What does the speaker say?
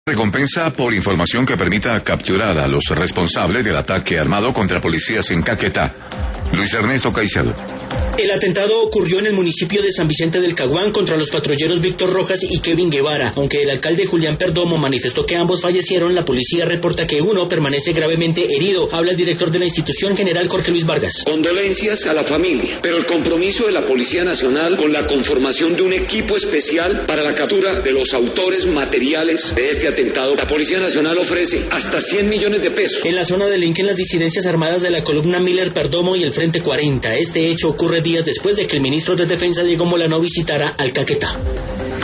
Recompensa por información que permita capturar a los responsables del ataque armado contra policías en Caquetá. Luis Ernesto Caicedo. El atentado ocurrió en el municipio de San Vicente del Caguán contra los patrulleros Víctor Rojas y Kevin Guevara. Aunque el alcalde Julián Perdomo manifestó que ambos fallecieron, la policía reporta que uno permanece gravemente herido. Habla el director de la institución, general Jorge Luis Vargas. Condolencias a la familia, pero el compromiso de la Policía Nacional con la conformación de un equipo especial para la captura de los autores materiales de este atentado. La Policía Nacional ofrece hasta 100 millones de pesos. En la zona delinquen las disidencias armadas de la columna Miller Perdomo y el Frente 40. Este hecho ocurre días después de que el ministro de Defensa Diego Molano visitara al Caquetá.